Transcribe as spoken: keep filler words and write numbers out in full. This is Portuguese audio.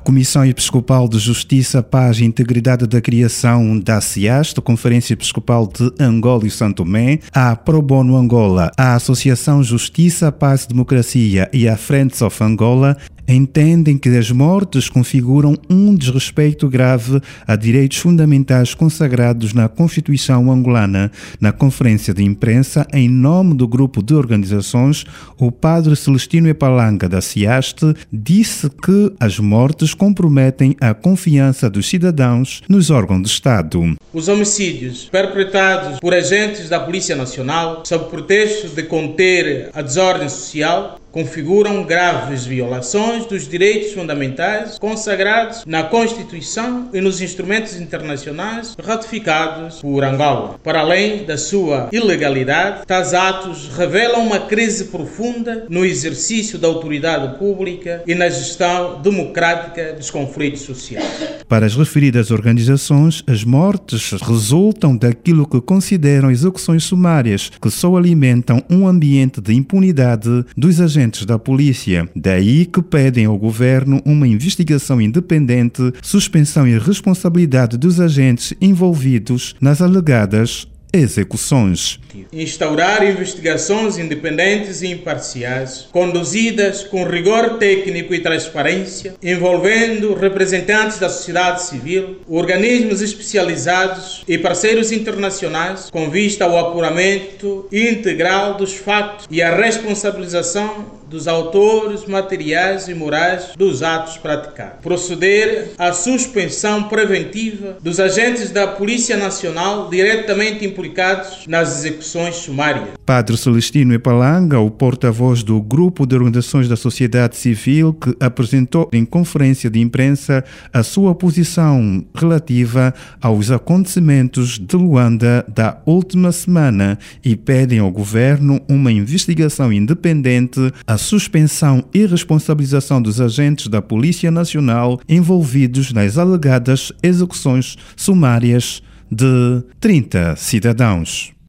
Comissão Episcopal de Justiça, Paz e Integridade da Criação da CIAST, Conferência Episcopal de Angola e São Tomé, a Pro Bono Angola, a Associação Justiça, Paz e Democracia e a Friends of Angola entendem que as mortes configuram um desrespeito grave a direitos fundamentais consagrados na Constituição angolana. Na conferência de imprensa, em nome do grupo de organizações, o padre Celestino Epalanga, da CIAST, disse que as mortes comprometem a confiança dos cidadãos nos órgãos de Estado. Os homicídios perpetrados por agentes da Polícia Nacional, sob pretexto de conter a desordem social, configuram graves violações dos direitos fundamentais consagrados na Constituição e nos instrumentos internacionais ratificados por Angola. Para além da sua ilegalidade, tais atos revelam uma crise profunda no exercício da autoridade pública e na gestão democrática dos conflitos sociais. Para as referidas organizações, as mortes resultam daquilo que consideram execuções sumárias, que só alimentam um ambiente de impunidade dos agentes da polícia. Daí que pedem ao governo uma investigação independente, suspensão e responsabilidade dos agentes envolvidos nas alegadas execuções. Instaurar investigações independentes e imparciais, conduzidas com rigor técnico e transparência, envolvendo representantes da sociedade civil, organismos especializados e parceiros internacionais, com vista ao apuramento integral dos fatos e à responsabilização dos autores materiais e morais dos atos praticados. Proceder à suspensão preventiva dos agentes da Polícia Nacional diretamente implicados nas execuções sumárias. Padre Celestino Epalanga, o porta-voz do grupo de organizações da sociedade civil, que apresentou em conferência de imprensa a sua posição relativa aos acontecimentos de Luanda da última semana e pedem ao governo uma investigação independente, a suspensão e responsabilização dos agentes da Polícia Nacional envolvidos nas alegadas execuções sumárias de trinta cidadãos.